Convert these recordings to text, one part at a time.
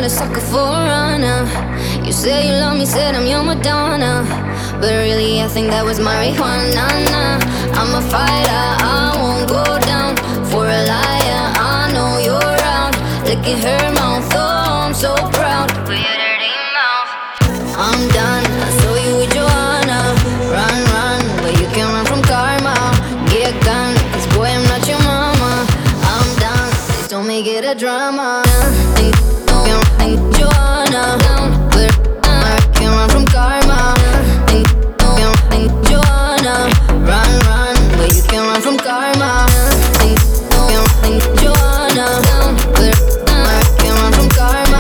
a sucker for a runner. You say you love me, said I'm your Madonna, but really I think that was marijuana. I'm a fighter, I won't go down for a liar. I know you're out, look at her mouth, oh I'm so proud. With your dirty mouth, I'm done. I saw you with Joanna. Run, run, but you can run from karma. Get a gun, 'cause boy I'm not your mama. I'm done, please don't make it a drama. Joanna, but I can run from karma. Joanna, run, run, but you can run from karma. Joanna, but I can run from karma.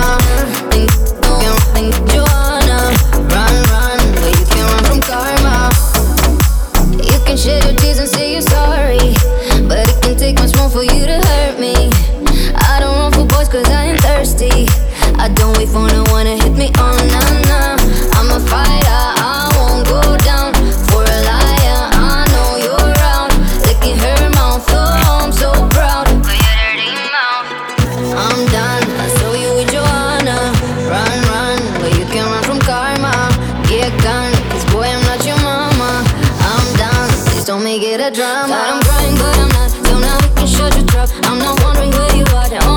Joanna, run, run, but you can run from karma. You can shed your tears and say you're sorry, but it can take much more for you to hurt me. I don't run for boys 'cause I ain't thirsty. I don't wait for no one to hit me on, nah. I'm a fighter, I won't go down for a liar. I know you're out, look at her mouth, oh I'm so proud. With your dirty mouth, I'm done. I saw you with Joanna. Run, run, but you can run from karma. Get a gun, 'cause boy I'm not your mama. I'm done, please don't make it a drama. God, I'm crying but I'm not, so now we can shut your trap. I'm not wondering where you are.